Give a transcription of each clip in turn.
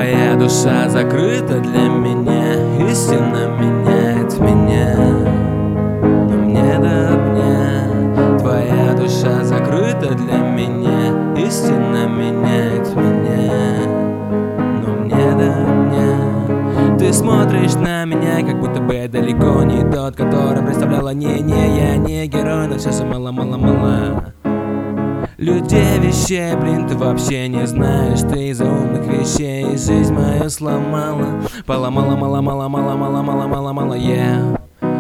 Твоя душа закрыта для меня, истина меняет меня, но мне до огня. Твоя душа закрыта для меня, истина меняет меня, но мне до огня. Ты смотришь на меня, как будто бы я далеко не тот, который представляла не, я не герой, но все же мало. Людей, вещей, блин, ты вообще не знаешь. Ты из-за умных вещей жизнь мою сломала. Поломала, мало, yeah.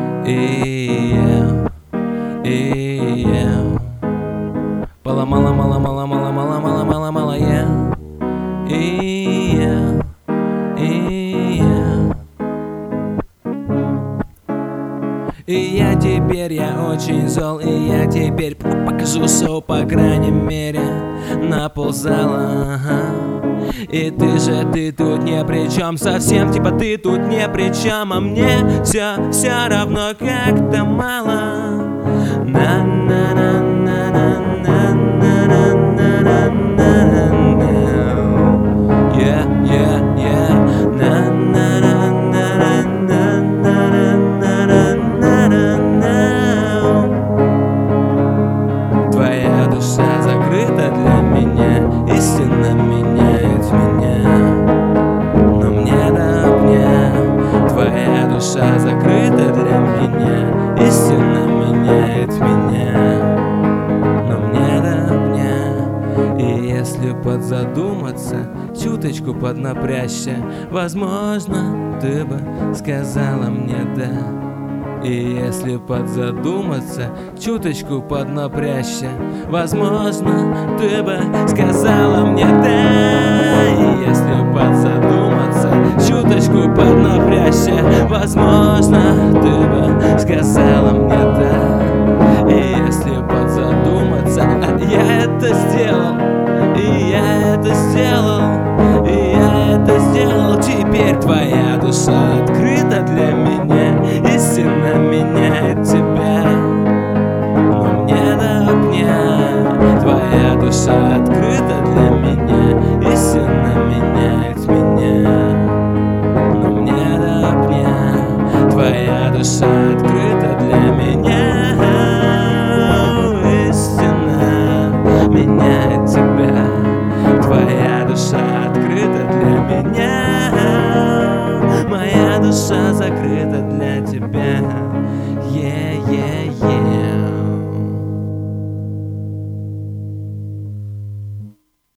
Поломала, мало, yeah. И я теперь, я очень зол, и я теперь покажу шоу, по крайней мере, на ползала. И ты тут не при чем совсем, типа ты тут не при чем, а мне все равно как-то мало. Твоя душа закрыта для меня, истина меняет меня, но мне до огня. Твоя душа закрыта для меня, истина меняет меня, но мне до огня. И если подзадуматься, чуточку поднапрячься, возможно, ты бы сказала мне да. И если подзадуматься, чуточку поднапрячься, возможно, ты бы сказала мне да. И если подзадуматься, чуточку поднапрячься, возможно, ты бы сказала мне да. И если подзадуматься, я это сделал, и я это сделал, и я это сделал. Теперь твоя душа открыта для меня, истина меняет тебя, но мне до огня. Твоя душа открыта для меня, истина меняет меня, но мне до огня. Твоя душа открыта для меня, истина меняет тебя. Твоя душа открыта для меня, моя душа закрыта для